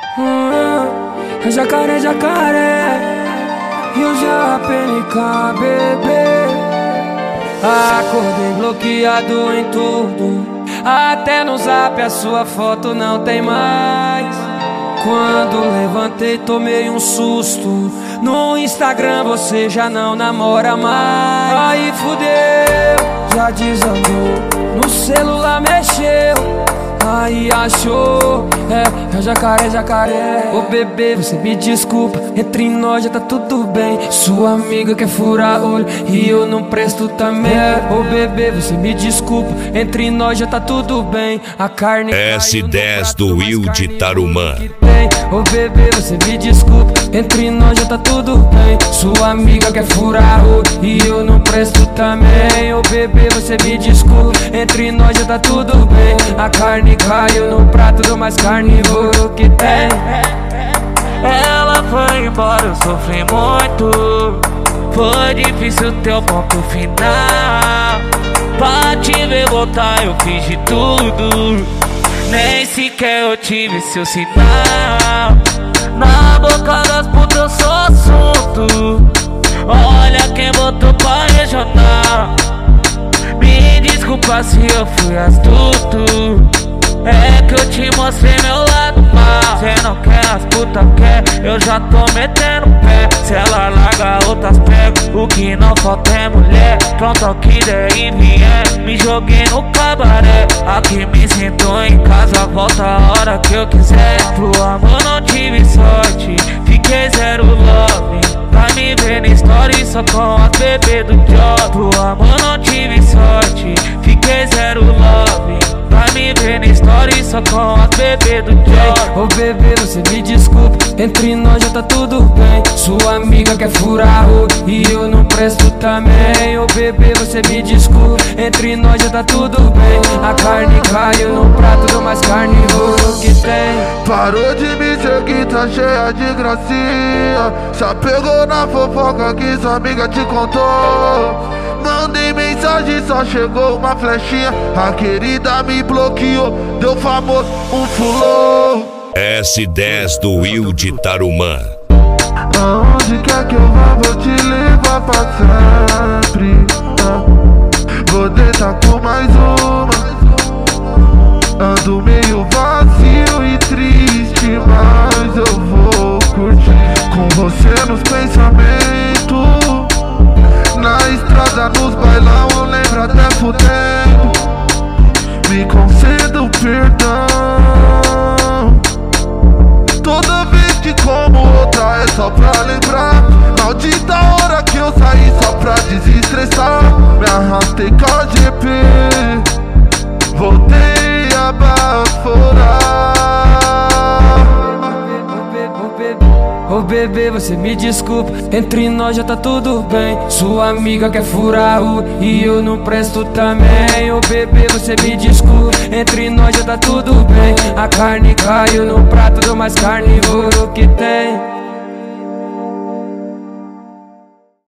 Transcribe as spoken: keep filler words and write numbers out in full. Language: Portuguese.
Hum, é jacaré, jacaré, e o J P N K, bebê. Acordei bloqueado em tudo, até no zap a sua foto não tem mais. Quando levantei tomei um susto, no Instagram você já não namora mais. Aí fudeu, já desandou, no celular mexeu, aí achou, é, é jacaré, jacaré. Ô bebê, você me desculpa, entre nós já tá tudo bem. Sua amiga quer furar olho e eu não presto também. Ô bebê, você me desculpa, entre nós já tá tudo bem. A carne S dez do Will de Tarumã. Ô bebê, você me desculpa, entre nós já tá tudo bem. Sua amiga quer furar olho e eu não presto também. Ô bebê, você me desculpa, entre nós já tá tudo bem. A carne caiu no prato do mais carnívoro que tem. Ela foi embora, eu sofri muito. Foi difícil ter o ponto final. Pra te ver voltar eu fiz de tudo, nem sequer eu tive seu sinal. Na boca das putas eu sou assunto. Olha quem botou pra regional. Me desculpa se eu fui astuto, é que eu te mostrei meu lado mal. Cê não quer, as putas quer, eu já tô metendo pé. Se ela larga, outras pego, o que não falta é mulher. Pronto ao que der e vier, me joguei no cabaré. Aqui me sinto em casa, volta a hora que eu quiser. Pro amor não tive sorte, fiquei zero love. Pra me ver na story só com as bebês do job. Pro amor não tive sorte, fiquei zero love. Pra me ver na story só com as bebês do job. Ô bebê, você me desculpa, entre nós já tá tudo bem. Sua amiga quer furar olho e eu não presto também. Ô bebê, você me desculpa, entre nós já tá tudo bem. A carne caiu no prato do mais carnívoro que tem. Parou de me seguir, tá cheia de gracinha. Já pegou na fofoca que sua amiga te contou. Mandei mensagem, só chegou uma flechinha. A querida me bloqueou, deu famoso, um fulô. S dez do Will de Tarumã. Aonde quer que eu vá, vou te levar pra sempre. Vou deitar com mais uma. Ando meio vazio e triste, mas eu vou curtir com você nos pensamentos. Na estrada, nos bailão, eu lembro até fudendo. Me conceda o perdão. Toda vez que como outra é só pra lembrar. Maldita hora que eu saí só pra desestressar. Me arrastei com a G P, voltei a baforar. Ô bebê, você me desculpa, entre nós já tá tudo bem. Sua amiga quer furar o e eu não presto também. Ô bebê, você me desculpa, entre nós já tá tudo bem. A carne caiu no prato do mais carnívoro que tem.